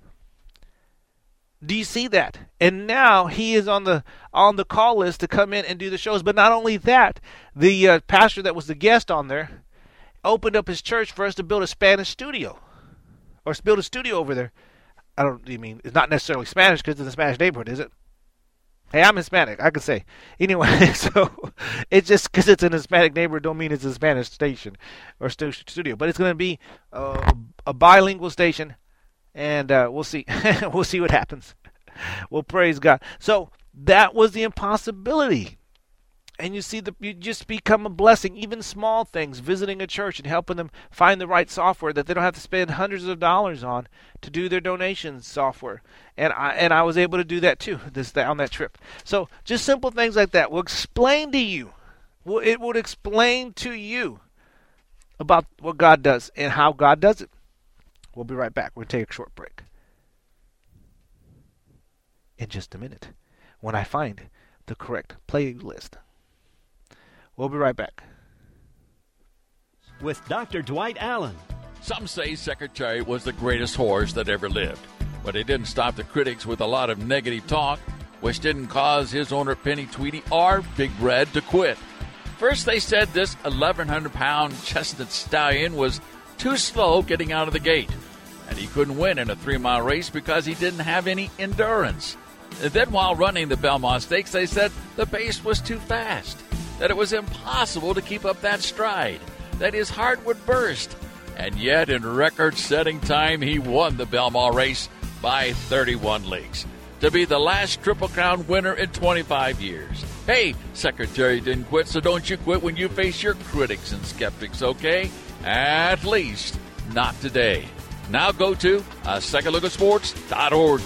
Do you see that? And now he is on the call list to come in and do the shows. But not only that, the pastor that was the guest on there opened up his church for us to build a Spanish studio. Or build a studio over there. It's not necessarily Spanish because it's a Spanish neighborhood, is it? Hey, I'm Hispanic, I could say. Anyway, so it's just because it's an Hispanic neighborhood don't mean it's a Spanish station or studio. But it's going to be a bilingual station, and we'll see. We'll see what happens. Well, praise God. So that was the impossibility. And you just become a blessing. Even small things, visiting a church and helping them find the right software that they don't have to spend hundreds of dollars on to do their donations software. And I was able to do that too on that trip. So just simple things like that will explain to you. It would explain to you about what God does and how God does it. We'll be right back. We'll take a short break. In just a minute, when I find the correct playlist. We'll be right back. With Dr. Dwight Allen. Some say Secretary was the greatest horse that ever lived, but it didn't stop the critics with a lot of negative talk, which didn't cause his owner Penny Tweedy or Big Red to quit. First, they said this 1,100-pound chestnut stallion was too slow getting out of the gate, and he couldn't win in a 3-mile race because he didn't have any endurance. And then while running the Belmont Stakes, they said the pace was too fast, that it was impossible to keep up that stride, that his heart would burst. And yet, in record-setting time, he won the Belmont race by 31 lengths to be the last Triple Crown winner in 25 years. Hey, Secretary didn't quit, so don't you quit when you face your critics and skeptics, okay? At least, not today. Now go to secondlookatsports.org.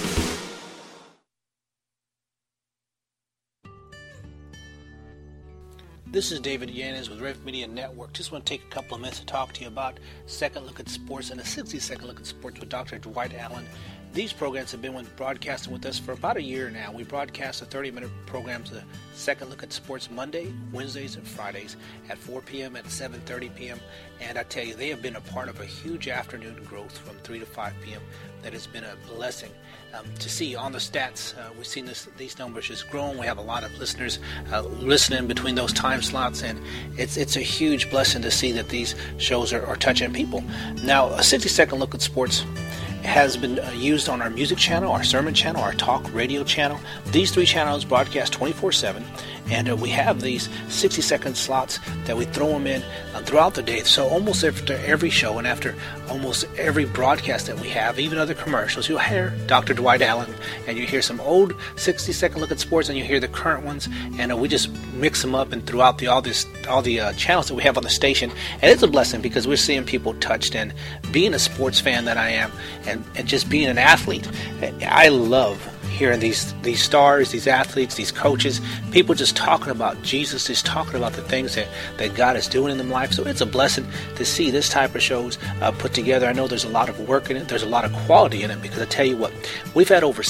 This is David Yanez with Rev Media Network. Just want to take a couple of minutes to talk to you about Second Look at Sports and a 60-second look at sports with Dr. Dwight Allen. These programs have been broadcasting with us for about a year now. We broadcast a 30-minute program to Second Look at Sports Monday, Wednesdays, and Fridays at 4 p.m. and 7:30 p.m. And I tell you, they have been a part of a huge afternoon growth from 3 to 5 p.m. that has been a blessing. To see on the stats, we've seen these numbers just growing. We have a lot of listeners listening between those time slots, and it's a huge blessing to see that these shows are touching people. Now, a 60-second look at sports has been used on our music channel, our sermon channel, our talk radio channel. These 3 channels broadcast 24/7, and we have these 60-second slots that we throw them in throughout the day. So almost after every show and after almost every broadcast that we have, even other commercials, you'll hear Dr. Dwight Allen, and you hear some old 60-second look at sports, and you hear the current ones, and we just mix them up and throughout all the channels that we have on the station. And it's a blessing because we're seeing people touched, and being a sports fan that I am, and just being an athlete, I love hearing these stars, these athletes, these coaches, people just talking about Jesus, just talking about the things that God is doing in their life. So it's a blessing to see this type of shows put together. I know there's a lot of work in it. There's a lot of quality in it, because I tell you what, we've had over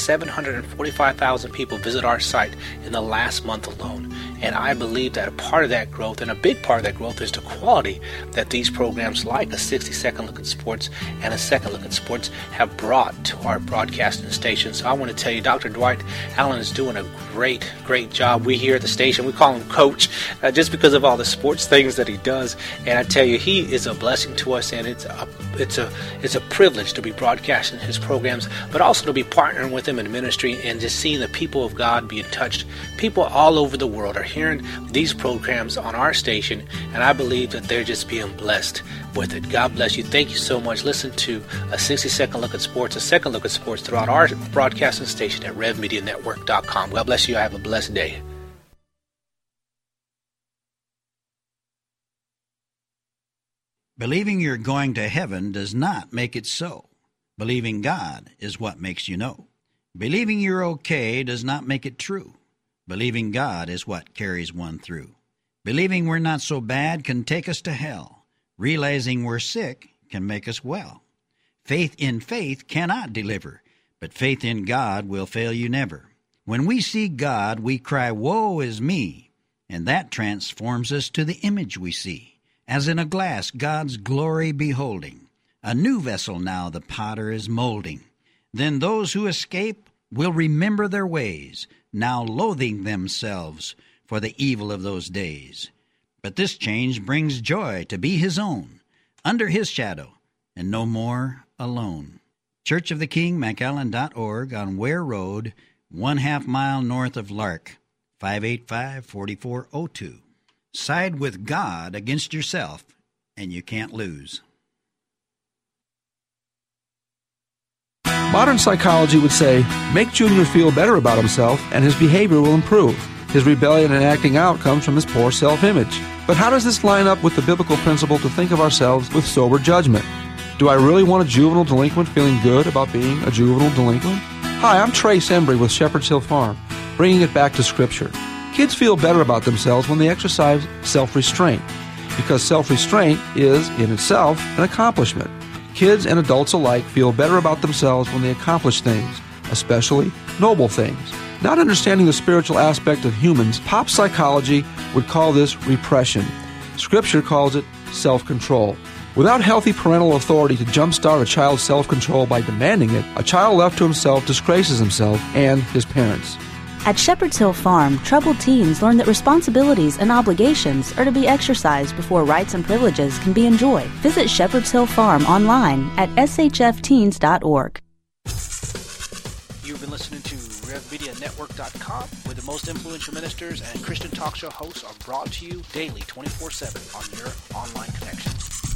745,000 people visit our site in the last month alone. And I believe that a part of that growth, and a big part of that growth, is the quality that these programs like a 60-second look at sports and a second look at sports have brought to our broadcasting station. So I want to tell you, Dr. Dwight Allen is doing a great job. We here at the station, we call him Coach, just because of all the sports things that he does. And I tell you, he is a blessing to us, and it's a privilege to be broadcasting his programs, but also to be partnering with him in ministry and just seeing the people of God being touched. People all over the world are hearing these programs on our station, and I believe that they're just being blessed with it. God bless you. Thank you so much. Listen to a 60-second look at sports, a second look at sports throughout our broadcasting station at RevMediaNetwork.com. God bless you. Have a blessed day. Believing you're going to heaven does not make it so. Believing God is what makes you know. Believing you're okay does not make it true. Believing God is what carries one through. Believing we're not so bad can take us to hell. Realizing we're sick can make us well. Faith in faith cannot deliver, but faith in God will fail you never. When we see God, we cry, "Woe is me," and that transforms us to the image we see. As in a glass, God's glory beholding. A new vessel now the potter is molding. Then those who escape will remember their ways, now loathing themselves for the evil of those days. But this change brings joy to be his own, under his shadow, and no more alone. Church of the King, McAllen.org, on Ware Road, 1/2 mile north of Lark, 585-4402. Side with God against yourself, and you can't lose. Modern psychology would say, make Junior feel better about himself and his behavior will improve. His rebellion and acting out comes from his poor self-image. But how does this line up with the biblical principle to think of ourselves with sober judgment? Do I really want a juvenile delinquent feeling good about being a juvenile delinquent? Hi, I'm Trace Embry with Shepherd's Hill Farm, bringing it back to Scripture. Kids feel better about themselves when they exercise self-restraint, because self-restraint is, in itself, an accomplishment. Kids and adults alike feel better about themselves when they accomplish things, especially noble things. Not understanding the spiritual aspect of humans, pop psychology would call this repression. Scripture calls it self-control. Without healthy parental authority to jumpstart a child's self-control by demanding it, a child left to himself disgraces himself and his parents. At Shepherd's Hill Farm, troubled teens learn that responsibilities and obligations are to be exercised before rights and privileges can be enjoyed. Visit Shepherd's Hill Farm online at shfteens.org. You've been listening to RevMediaNetwork.com, where the most influential ministers and Christian talk show hosts are brought to you daily 24/7 on your online connection.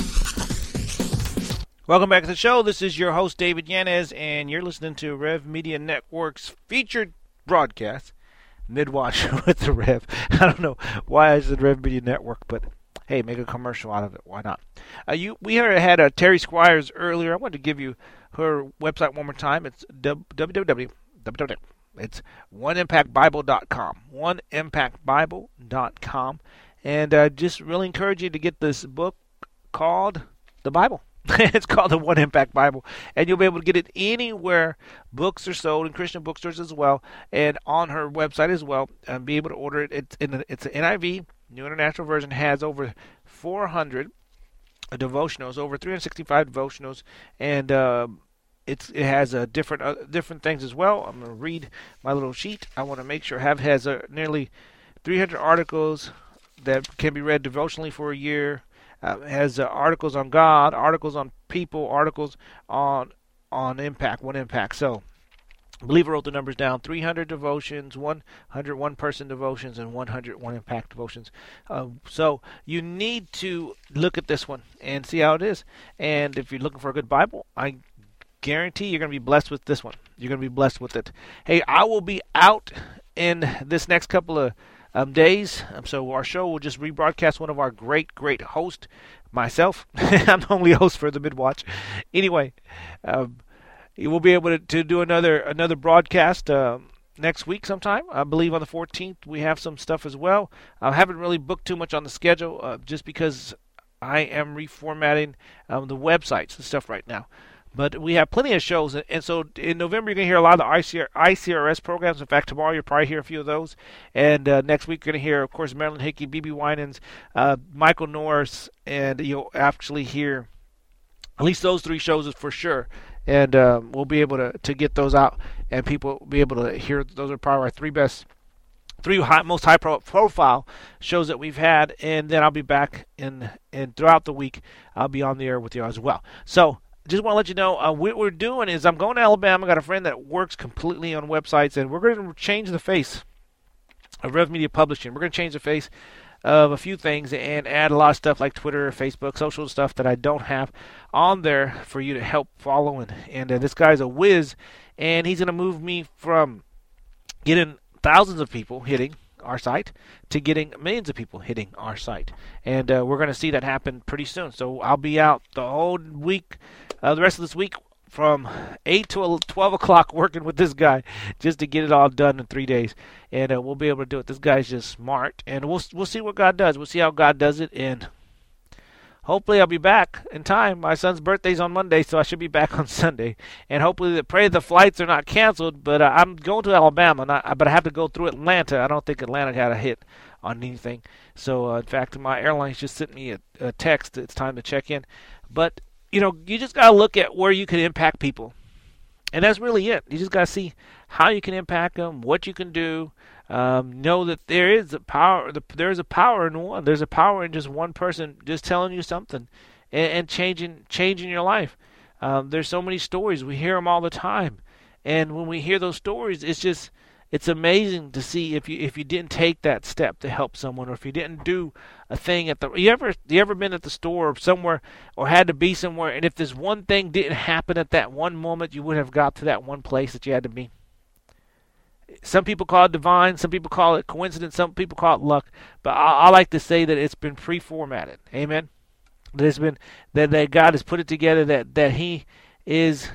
Welcome back to the show. This is your host, David Yanez, and you're listening to Rev Media Network's featured broadcast, Midwatch with the Rev. I don't know why I said Rev Media Network, but hey, make a commercial out of it. Why not? We had Terry Squires earlier. I wanted to give you her website one more time. It's www. It's oneimpactbible.com. Oneimpactbible.com. And just really encourage you to get this book called The Bible. It's called the One Impact Bible, and you'll be able to get it anywhere books are sold, in Christian bookstores as well, and on her website as well, and be able to order it. It's an NIV, New International Version, has over 400 devotionals, over 365 devotionals, and it has different things as well. I'm going to read my little sheet. I want to make sure it has nearly 300 articles that can be read devotionally for a year. Has articles on God, articles on people, articles on impact, one impact. So, I believe I wrote the numbers down: 300 devotions, 100 one-person devotions, and 100 one-impact devotions. So, you need to look at this one and see how it is. And if you're looking for a good Bible, I guarantee you're going to be blessed with this one. You're going to be blessed with it. Hey, I will be out in this next couple of days, so our show will just rebroadcast one of our great hosts, myself. I'm the only host for the Midwatch. Anyway, you will be able to do another broadcast next week sometime. I believe on the 14th we have some stuff as well. I haven't really booked too much on the schedule just because I am reformatting the websites and stuff right now. But we have plenty of shows, and so in November you're going to hear a lot of the ICRS programs. In fact, tomorrow you'll probably hear a few of those. And next week you're going to hear, of course, Marilyn Hickey, B.B. Winans, Michael Norris, and you'll actually hear at least those three shows for sure. And we'll be able to get those out, and people will be able to hear. Those are probably our three most high profile shows that we've had. And then I'll be back in throughout the week. I'll be on the air with you as well. So, just want to let you know, what we're doing is I'm going to Alabama. I got a friend that works completely on websites, and we're going to change the face of Rev Media Publishing. We're going to change the face of a few things and add a lot of stuff like Twitter, Facebook, social stuff that I don't have on there for you to help follow. And this guy's a whiz, and he's going to move me from getting thousands of people hitting our site to getting millions of people hitting our site. And we're going to see that happen pretty soon. So I'll be out the whole week, the rest of this week, from 8 to 12 o'clock working with this guy just to get it all done in 3 days. And we'll be able to do it. This guy's just smart. And we'll see what God does. We'll see how God does it. And hopefully I'll be back in time. My son's birthday's on Monday, so I should be back on Sunday. And hopefully, pray the flights are not canceled. But I'm going to Alabama, but I have to go through Atlanta. I don't think Atlanta had a hit on anything. So, in fact, my airline's just sent me a text. It's time to check in. But, you just got to look at where you can impact people. And that's really it. You just got to see how you can impact them, what you can do. Know that there is a power. There's a power in one. There's a power in just one person just telling you something and changing your life. There's so many stories. We hear them all the time, and when we hear those stories, it's amazing to see if you didn't take that step to help someone, or if you didn't do a thing at the. You ever been at the store or somewhere, or had to be somewhere, and if this one thing didn't happen at that one moment, you wouldn't have got to that one place that you had to be. Some people call it divine. Some people call it coincidence. Some people call it luck. But I like to say that it's been pre-formatted. Amen. There's been that God has put it together. That He is,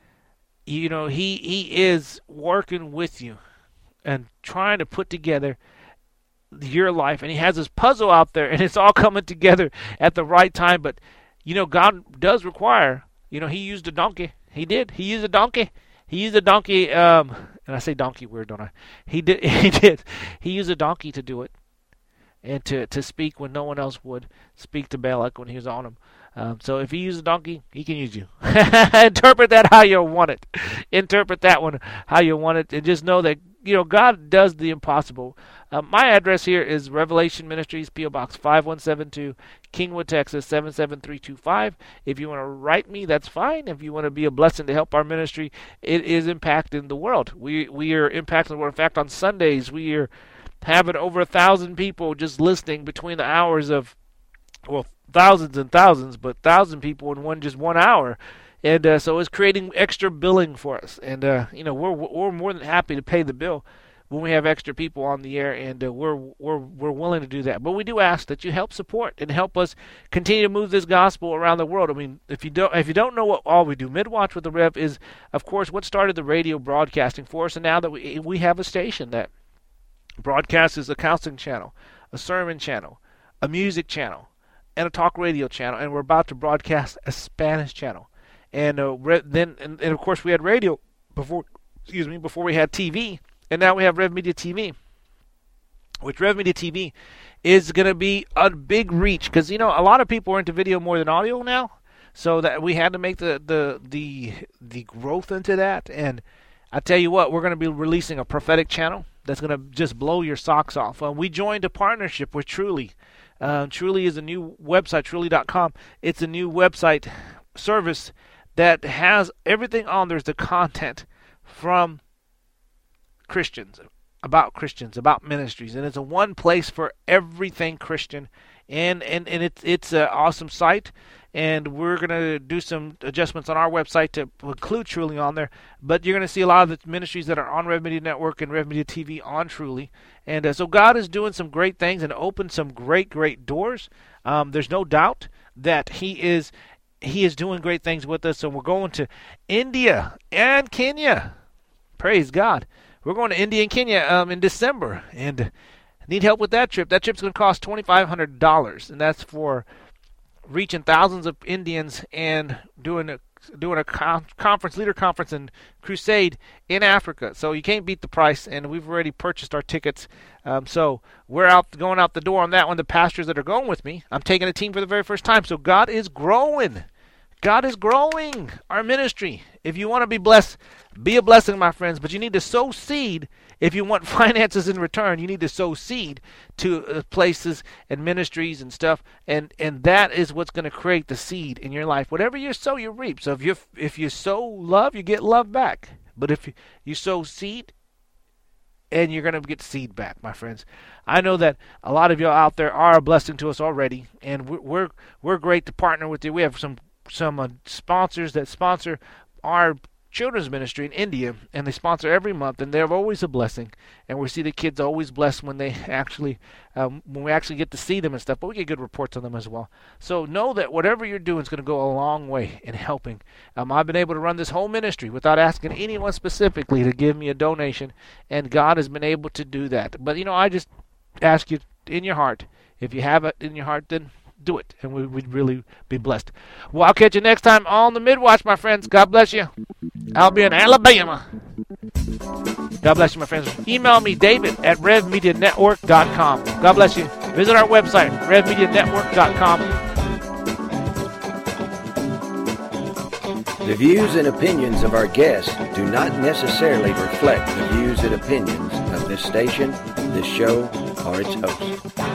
He is working with you and trying to put together your life. And He has this puzzle out there, and it's all coming together at the right time. But God does require. He used a donkey. He did. He used a donkey. He used a donkey. And I say donkey weird, don't I? He did. He did. He used a donkey to do it, and to speak when no one else would. Speak to Balak when he was on him. So if He used a donkey, He can use you. Interpret that how you want it. Interpret that one how you want it, and just know that God does the impossible. My address here is Revelation Ministries, P.O. Box 5172, Kingwood, Texas 77325. If you want to write me, that's fine. If you want to be a blessing to help our ministry, it is impacting the world. We are impacting the world. In fact, on Sundays, we are having over 1,000 people just listening between the hours of, thousands and thousands, but 1,000 people in just 1 hour. And so it's creating extra billing for us. And, we're more than happy to pay the bill when we have extra people on the air, and we're willing to do that. But we do ask that you help support and help us continue to move this gospel around the world. I mean, if you don't know what all we do, Midwatch with the Rev is, of course, what started the radio broadcasting for us, and now that we have a station that broadcasts a counseling channel, a sermon channel, a music channel, and a talk radio channel, and we're about to broadcast a Spanish channel. And then of course we had radio before we had TV. And now we have Rev Media TV, which Rev Media TV is going to be a big reach because, a lot of people are into video more than audio now. So that we had to make the growth into that. And I tell you what, we're going to be releasing a prophetic channel that's going to just blow your socks off. We joined a partnership with Truly. Truly is a new website, Truly.com. It's a new website service that has everything on. There's the content from Christians, about ministries, and it's a one place for everything Christian, and it's an awesome site, and we're going to do some adjustments on our website to include Truly on there, but you're going to see a lot of the ministries that are on Rev Media Network and Rev Media TV on Truly, and so God is doing some great things and opened some great doors. There's no doubt that He is doing great things with us, so we're going to India and Kenya. Praise God. We're going to India and Kenya in December, and need help with that trip. That trip's going to cost $2,500, and that's for reaching thousands of Indians and doing a leader conference and crusade in Africa. So you can't beat the price, and we've already purchased our tickets. So we're going out the door on that one. The pastors that are going with me, I'm taking a team for the very first time. So God is growing. God is growing our ministry. If you want to be blessed, be a blessing, my friends. But you need to sow seed. If you want finances in return, you need to sow seed to places and ministries and stuff. And that is what's going to create the seed in your life. Whatever you sow, you reap. So if you sow love, you get love back. But if you sow seed, and you're going to get seed back, my friends. I know that a lot of you out there are a blessing to us already, and we're great to partner with you. We have some sponsors that sponsor our children's ministry in India, and they sponsor every month, and they're always a blessing. And we see the kids always blessed when they actually, when we actually get to see them and stuff. But we get good reports on them as well. So know that whatever you're doing is going to go a long way in helping. I've been able to run this whole ministry without asking anyone specifically to give me a donation, and God has been able to do that. But I just ask you in your heart, if you have it in your heart, then do it, and we'd really be blessed. Well, I'll catch you next time on the Midwatch, my friends. God bless you. I'll be in Alabama. God bless you, my friends. Email me, David, at RevMediaNetwork.com. God bless you. Visit our website, RevMediaNetwork.com. The views and opinions of our guests do not necessarily reflect the views and opinions of this station, this show, or its host.